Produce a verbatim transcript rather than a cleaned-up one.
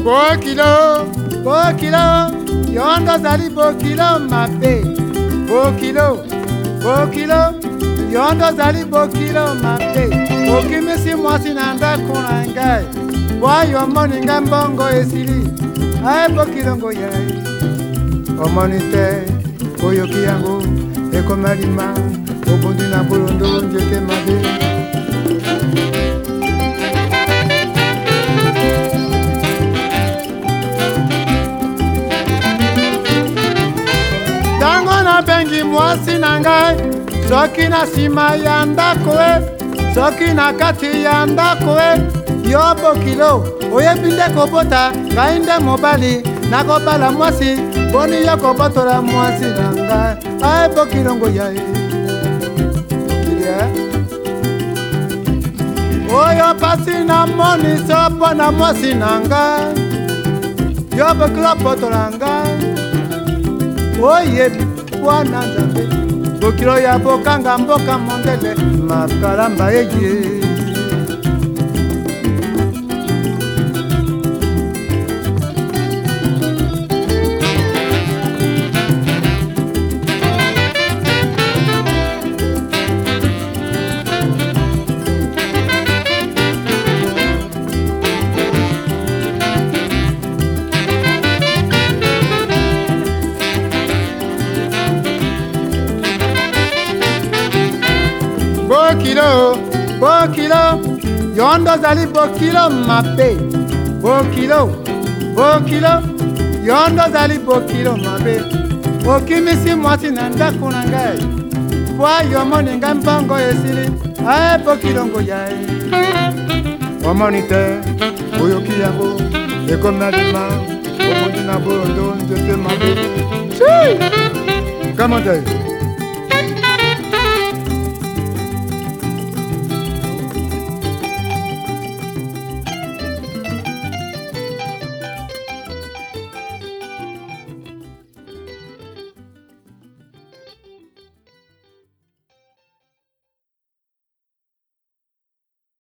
Bokilo, bokilo, yondo zali bokilo mabe. Bokilo, bokilo, yondo zali bokilo mabe. Okimisi mwasi nanda kunangai. Wayo moni ngambongo esili. Ae bokilo ngoyai. Omonite, oyoki yango, eko malima, obundi na bolondo njete mabe. Tango na bengi mwasi na ngai, soki na sima ya ndako e, soki na kati ya ndako e, yo bokilo, oyebi nde kobota, ngai nde mobali, nakobala mwasi, boni yo kobotola mwasi na ngai, ae bokilo ngoyai. Oyo pasi na moni sopo na mwasi na ngai, yo bokilo botola ngai. Oye, wana nzambe, bokilo ya bokanga mboka mondele, makalamba eye. Bokilo, bokilo, yondo zali bokilo mabe. Bokilo, bokilo, yondo zali bokilo mabe. Okimisi mwasi na ndako na ngai. Kwa yomoni ngai mbongo esili, ae bokilo ngoyai. Omonite, oyoki yango, eko malima, obundi na bolondo njete mabe. Si! Comment est-ce?